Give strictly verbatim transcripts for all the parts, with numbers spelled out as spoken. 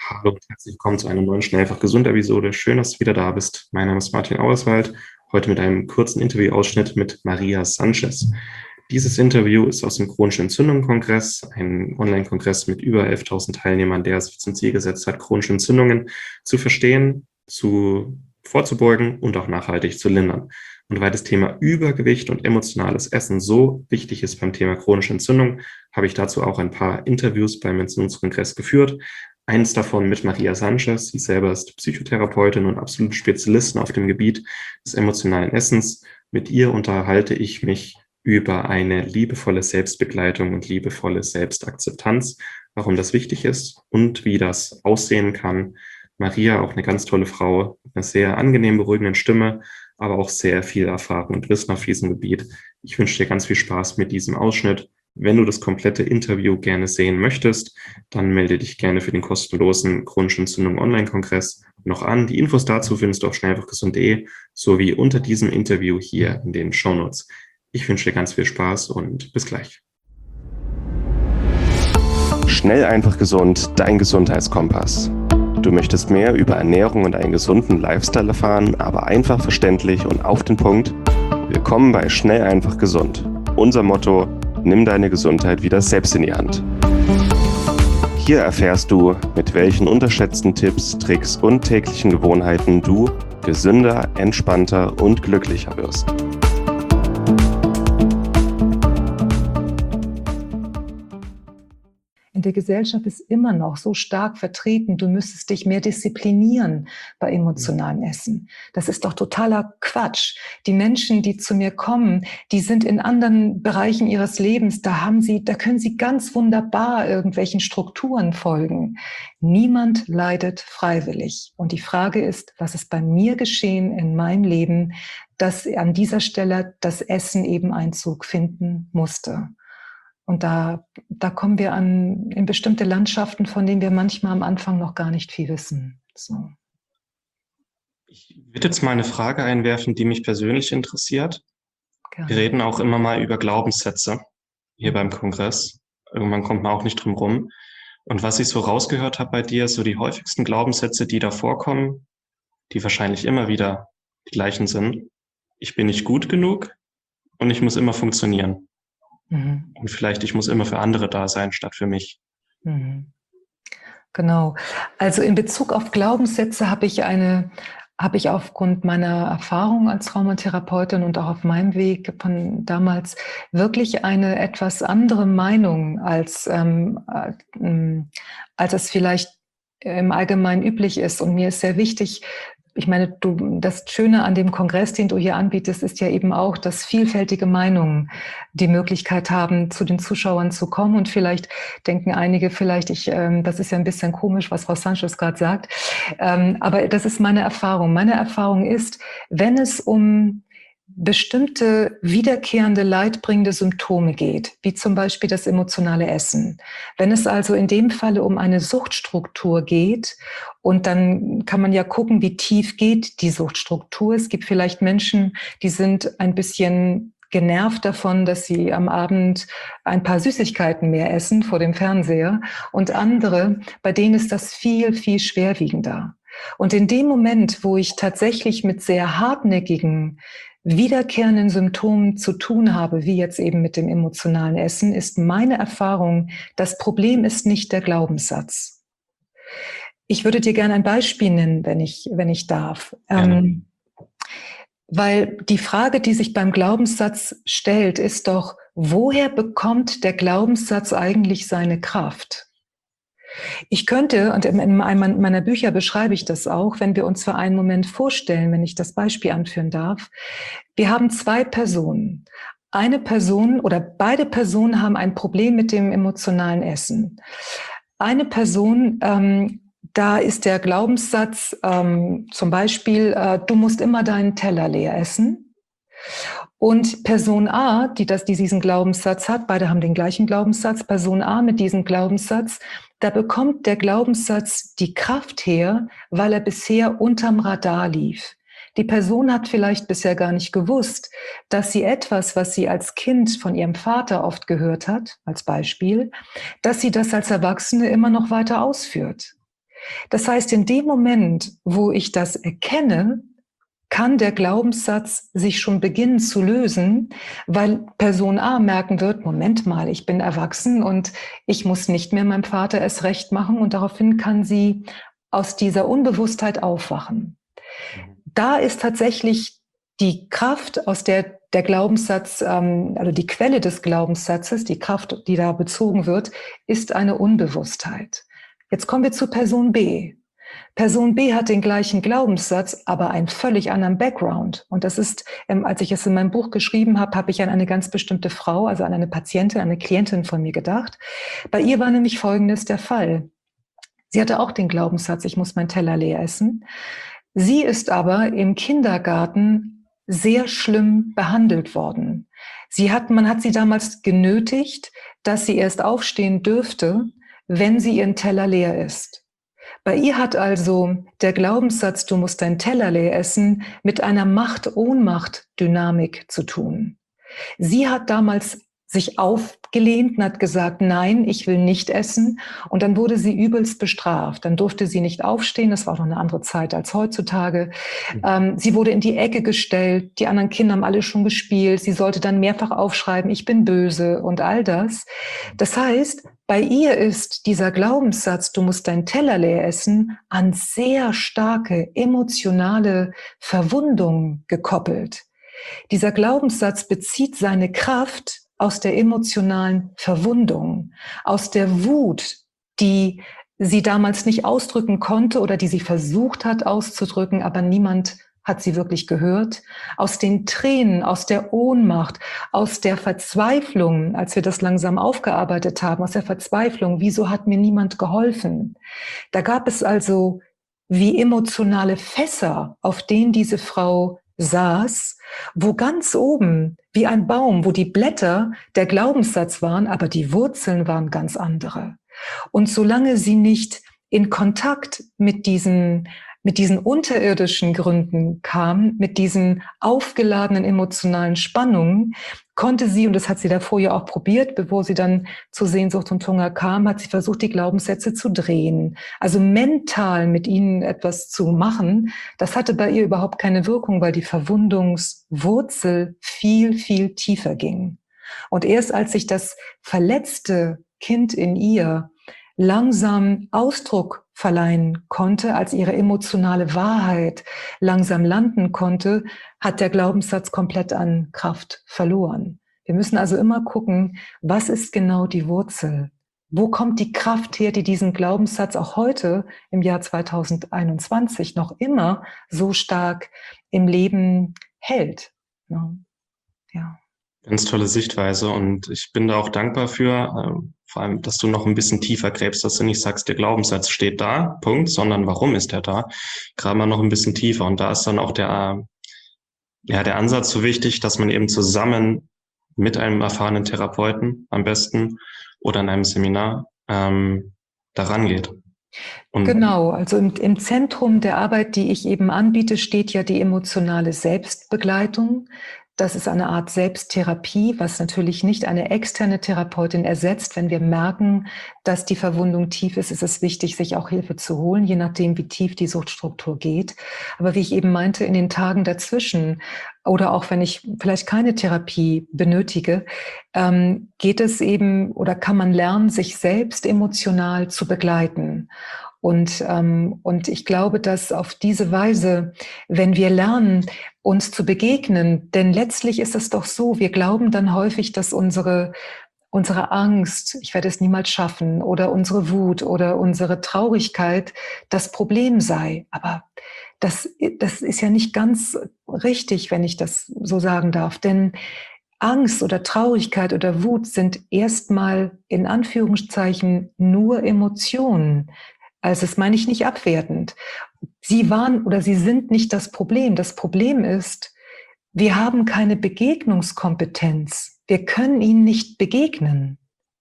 Hallo und herzlich willkommen zu einer neuen Schnell einfach gesund Episode. Schön, dass du wieder da bist. Mein Name ist Martin Auerswald, heute mit einem kurzen Interviewausschnitt mit Maria Sanchez. Dieses Interview ist aus dem Chronischen Entzündungen-Kongress, ein Online-Kongress mit über elftausend Teilnehmern, der sich zum Ziel gesetzt hat, chronische Entzündungen zu verstehen, zu vorzubeugen und auch nachhaltig zu lindern. Und weil das Thema Übergewicht und emotionales Essen so wichtig ist beim Thema chronische Entzündung, habe ich dazu auch ein paar Interviews beim Entzündungskongress geführt. Eins davon mit Maria Sanchez. Sie selber ist Psychotherapeutin und absolute Spezialistin auf dem Gebiet des emotionalen Essens. Mit ihr unterhalte ich mich über eine liebevolle Selbstbegleitung und liebevolle Selbstakzeptanz, warum das wichtig ist und wie das aussehen kann. Maria, auch eine ganz tolle Frau, mit einer sehr angenehm beruhigenden Stimme, aber auch sehr viel Erfahrung und Wissen auf diesem Gebiet. Ich wünsche dir ganz viel Spaß mit diesem Ausschnitt. Wenn du das komplette Interview gerne sehen möchtest, dann melde dich gerne für den kostenlosen Chronische Entzündung Online-Kongress noch an. Die Infos dazu findest du auf schnell einfach gesund punkt de sowie unter diesem Interview hier in den Shownotes. Ich wünsche dir ganz viel Spaß und bis gleich. Schnell einfach gesund, dein Gesundheitskompass. Du möchtest mehr über Ernährung und einen gesunden Lifestyle erfahren, aber einfach verständlich und auf den Punkt? Willkommen bei Schnell einfach gesund. Unser Motto: Nimm deine Gesundheit wieder selbst in die Hand. Hier erfährst du, mit welchen unterschätzten Tipps, Tricks und täglichen Gewohnheiten du gesünder, entspannter und glücklicher wirst. In der Gesellschaft ist immer noch so stark vertreten, du müsstest dich mehr disziplinieren bei emotionalem Essen. Das ist doch totaler Quatsch. Die Menschen, die zu mir kommen, die sind in anderen Bereichen ihres Lebens, da haben sie, da können sie ganz wunderbar irgendwelchen Strukturen folgen. Niemand leidet freiwillig. Und die Frage ist, was ist bei mir geschehen in meinem Leben, dass an dieser Stelle das Essen eben Einzug finden musste. Und da, da kommen wir an in bestimmte Landschaften, von denen wir manchmal am Anfang noch gar nicht viel wissen. So. Ich würde jetzt mal eine Frage einwerfen, die mich persönlich interessiert. Gerne. Wir reden auch immer mal über Glaubenssätze hier beim Kongress. Irgendwann kommt man auch nicht drum rum. Und was ich so rausgehört habe bei dir, so die häufigsten Glaubenssätze, die da vorkommen, die wahrscheinlich immer wieder die gleichen sind. Ich bin nicht gut genug und ich muss immer funktionieren. Mhm. Und vielleicht ich muss immer für andere da sein, statt für mich. Mhm. Genau. Also in Bezug auf Glaubenssätze habe ich eine, habe ich aufgrund meiner Erfahrung als Traumatherapeutin und auch auf meinem Weg von damals wirklich eine etwas andere Meinung, als, ähm, äh, als es vielleicht im Allgemeinen üblich ist. Und mir ist sehr wichtig, ich meine, du, das Schöne an dem Kongress, den du hier anbietest, ist ja eben auch, dass vielfältige Meinungen die Möglichkeit haben, zu den Zuschauern zu kommen. Und vielleicht denken einige, vielleicht, ich, ähm, das ist ja ein bisschen komisch, was Frau Sanchez gerade sagt. Ähm, aber das ist meine Erfahrung. Meine Erfahrung ist, wenn es um bestimmte wiederkehrende, leidbringende Symptome geht, wie zum Beispiel das emotionale Essen. Wenn es also in dem Falle um eine Suchtstruktur geht, und dann kann man ja gucken, wie tief geht die Suchtstruktur. Es gibt vielleicht Menschen, die sind ein bisschen genervt davon, dass sie am Abend ein paar Süßigkeiten mehr essen vor dem Fernseher, und andere, bei denen ist das viel, viel schwerwiegender. Und in dem Moment, wo ich tatsächlich mit sehr hartnäckigen, wiederkehrenden Symptomen zu tun habe, wie jetzt eben mit dem emotionalen Essen, ist meine Erfahrung, das Problem ist nicht der Glaubenssatz. Ich würde dir gerne ein Beispiel nennen, wenn ich, wenn ich darf. Ähm, weil die Frage, die sich beim Glaubenssatz stellt, ist doch, woher bekommt der Glaubenssatz eigentlich seine Kraft? Ich könnte, und in einem meiner Bücher beschreibe ich das auch, wenn wir uns für einen Moment vorstellen, wenn ich das Beispiel anführen darf. Wir haben zwei Personen. Eine Person oder beide Personen haben ein Problem mit dem emotionalen Essen. Eine Person, ähm, da ist der Glaubenssatz ähm, zum Beispiel, äh, du musst immer deinen Teller leer essen. Und Person A, die, das, die diesen Glaubenssatz hat, beide haben den gleichen Glaubenssatz, Person A mit diesem Glaubenssatz, da bekommt der Glaubenssatz die Kraft her, weil er bisher unterm Radar lief. Die Person hat vielleicht bisher gar nicht gewusst, dass sie etwas, was sie als Kind von ihrem Vater oft gehört hat, als Beispiel, dass sie das als Erwachsene immer noch weiter ausführt. Das heißt, in dem Moment, wo ich das erkenne, kann der Glaubenssatz sich schon beginnen zu lösen, weil Person A merken wird, Moment mal, ich bin erwachsen und ich muss nicht mehr meinem Vater es recht machen, und daraufhin kann sie aus dieser Unbewusstheit aufwachen. Da ist tatsächlich die Kraft, aus der der Glaubenssatz, ähm, also die Quelle des Glaubenssatzes, die Kraft, die da bezogen wird, ist eine Unbewusstheit. Jetzt kommen wir zu Person B. Person B hat den gleichen Glaubenssatz, aber einen völlig anderen Background. Und das ist, ähm, als ich es in meinem Buch geschrieben habe, habe ich an eine ganz bestimmte Frau, also an eine Patientin, eine Klientin von mir gedacht. Bei ihr war nämlich Folgendes der Fall. Sie hatte auch den Glaubenssatz, ich muss meinen Teller leer essen. Sie ist aber im Kindergarten sehr schlimm behandelt worden. Sie hat, man hat sie damals genötigt, dass sie erst aufstehen dürfte, wenn sie ihren Teller leer isst. Bei ihr hat also der Glaubenssatz, du musst deinen Teller leer essen, mit einer Macht-Ohnmacht-Dynamik zu tun. Sie hat damals sich aufgelehnt und hat gesagt, nein, ich will nicht essen. Und dann wurde sie übelst bestraft. Dann durfte sie nicht aufstehen. Das war auch noch eine andere Zeit als heutzutage. Mhm. Ähm, sie wurde in die Ecke gestellt. Die anderen Kinder haben alle schon gespielt. Sie sollte dann mehrfach aufschreiben, ich bin böse und all das. Das heißt, bei ihr ist dieser Glaubenssatz, du musst deinen Teller leer essen, an sehr starke emotionale Verwundung gekoppelt. Dieser Glaubenssatz bezieht seine Kraft aus der emotionalen Verwundung, aus der Wut, die sie damals nicht ausdrücken konnte oder die sie versucht hat auszudrücken, aber niemand hat sie wirklich gehört, aus den Tränen, aus der Ohnmacht, aus der Verzweiflung, als wir das langsam aufgearbeitet haben, aus der Verzweiflung, wieso hat mir niemand geholfen? Da gab es also wie emotionale Fässer, auf denen diese Frau saß, wo ganz oben, wie ein Baum, wo die Blätter der Glaubenssatz waren, aber die Wurzeln waren ganz andere. Und solange sie nicht in Kontakt mit diesen, mit diesen unterirdischen Gründen kam, mit diesen aufgeladenen emotionalen Spannungen, konnte sie, und das hat sie davor ja auch probiert, bevor sie dann zu Sehnsucht und Hunger kam, hat sie versucht, die Glaubenssätze zu drehen. Also mental mit ihnen etwas zu machen, das hatte bei ihr überhaupt keine Wirkung, weil die Verwundungswurzel viel, viel tiefer ging. Und erst als sich das verletzte Kind in ihr langsam Ausdruck verleihen konnte, als ihre emotionale Wahrheit langsam landen konnte, hat der Glaubenssatz komplett an Kraft verloren. Wir müssen also immer gucken, was ist genau die Wurzel? Wo kommt die Kraft her, die diesen Glaubenssatz auch heute im Jahr zweitausendeinundzwanzig noch immer so stark im Leben hält? Ja. Ja. Ganz tolle Sichtweise, und ich bin da auch dankbar für, äh, vor allem, dass du noch ein bisschen tiefer gräbst, dass du nicht sagst, der Glaubenssatz steht da, Punkt, sondern warum ist er da? Graben wir noch ein bisschen tiefer, und da ist dann auch der, ja, der Ansatz so wichtig, dass man eben zusammen mit einem erfahrenen Therapeuten am besten oder in einem Seminar ähm, daran geht. Und genau, also im, im Zentrum der Arbeit, die ich eben anbiete, steht ja die emotionale Selbstbegleitung. Das ist eine Art Selbsttherapie, was natürlich nicht eine externe Therapeutin ersetzt. Wenn wir merken, dass die Verwundung tief ist, ist es wichtig, sich auch Hilfe zu holen, je nachdem, wie tief die Suchtstruktur geht. Aber wie ich eben meinte, in den Tagen dazwischen oder auch wenn ich vielleicht keine Therapie benötige, ähm, geht es eben oder kann man lernen, sich selbst emotional zu begleiten. Und, ähm, und ich glaube, dass auf diese Weise, wenn wir lernen, uns zu begegnen, denn letztlich ist es doch so, wir glauben dann häufig, dass unsere, unsere Angst, ich werde es niemals schaffen, oder unsere Wut oder unsere Traurigkeit das Problem sei. Aber das, das ist ja nicht ganz richtig, wenn ich das so sagen darf, denn Angst oder Traurigkeit oder Wut sind erstmal in Anführungszeichen nur Emotionen. Also das meine ich nicht abwertend. Sie waren oder sie sind nicht das Problem. Das Problem ist, wir haben keine Begegnungskompetenz. Wir können ihnen nicht begegnen.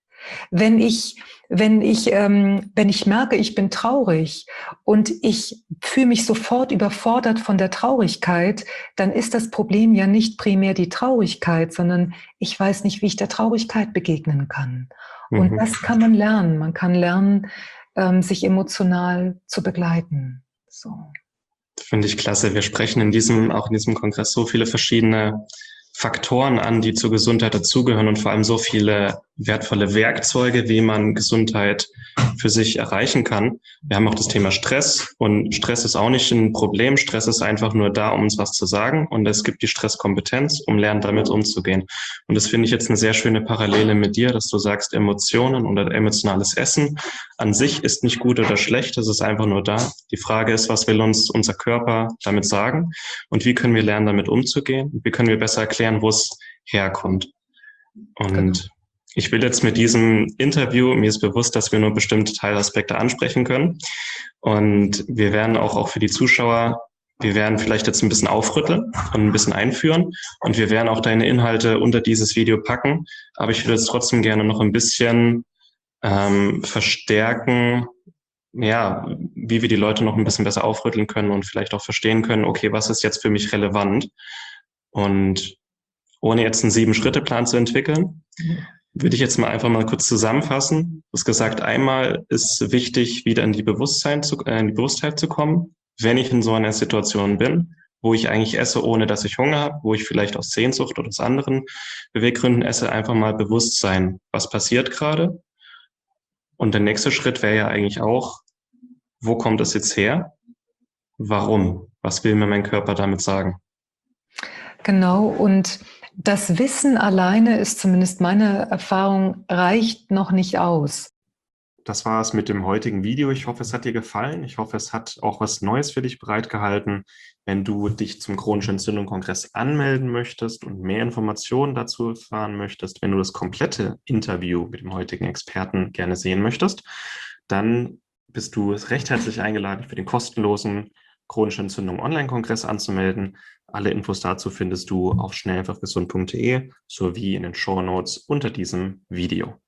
Wenn ich, wenn ich, ähm, wenn ich merke, ich bin traurig und ich fühle mich sofort überfordert von der Traurigkeit, dann ist das Problem ja nicht primär die Traurigkeit, sondern ich weiß nicht, wie ich der Traurigkeit begegnen kann. Und mhm. das kann man lernen. Man kann lernen, ähm, sich emotional zu begleiten. So. Finde ich klasse. Wir sprechen in diesem, auch in diesem Kongress so viele verschiedene Faktoren an, die zur Gesundheit dazugehören und vor allem so viele wertvolle Werkzeuge, wie man Gesundheit für sich erreichen kann. Wir haben auch das Thema Stress und Stress ist auch nicht ein Problem. Stress ist einfach nur da, um uns was zu sagen und es gibt die Stresskompetenz, um lernen, damit umzugehen. Und das finde ich jetzt eine sehr schöne Parallele mit dir, dass du sagst, Emotionen oder emotionales Essen an sich ist nicht gut oder schlecht, es ist einfach nur da. Die Frage ist, was will uns unser Körper damit sagen und wie können wir lernen, damit umzugehen? Wie können wir besser erklären, wo es herkommt? Und genau. Ich will jetzt mit diesem Interview, mir ist bewusst, dass wir nur bestimmte Teilaspekte ansprechen können. Und wir werden auch, auch für die Zuschauer, wir werden vielleicht jetzt ein bisschen aufrütteln und ein bisschen einführen. Und wir werden auch deine Inhalte unter dieses Video packen. Aber ich würde jetzt trotzdem gerne noch ein bisschen ähm, verstärken, ja, wie wir die Leute noch ein bisschen besser aufrütteln können und vielleicht auch verstehen können, okay, was ist jetzt für mich relevant? Und ohne jetzt einen Sieben-Schritte-Plan zu entwickeln, würde ich jetzt mal einfach mal kurz zusammenfassen. Du hast gesagt, einmal ist wichtig, wieder in die Bewusstsein zu, äh, in die Bewusstheit zu kommen, wenn ich in so einer Situation bin, wo ich eigentlich esse, ohne dass ich Hunger habe, wo ich vielleicht aus Sehnsucht oder aus anderen Beweggründen esse, einfach mal bewusst sein, was passiert gerade. Und der nächste Schritt wäre ja eigentlich auch, wo kommt es jetzt her? Warum? Was will mir mein Körper damit sagen? Genau, und das Wissen alleine ist zumindest meine Erfahrung, reicht noch nicht aus. Das war es mit dem heutigen Video. Ich hoffe, es hat dir gefallen. Ich hoffe, es hat auch was Neues für dich bereitgehalten. Wenn du dich zum chronischen Entzündung-Kongress anmelden möchtest und mehr Informationen dazu erfahren möchtest, wenn du das komplette Interview mit dem heutigen Experten gerne sehen möchtest, dann bist du recht herzlich eingeladen, für den kostenlosen chronische Entzündung Online-Kongress anzumelden. Alle Infos dazu findest du auf schnell einfach gesund punkt de sowie in den Shownotes unter diesem Video.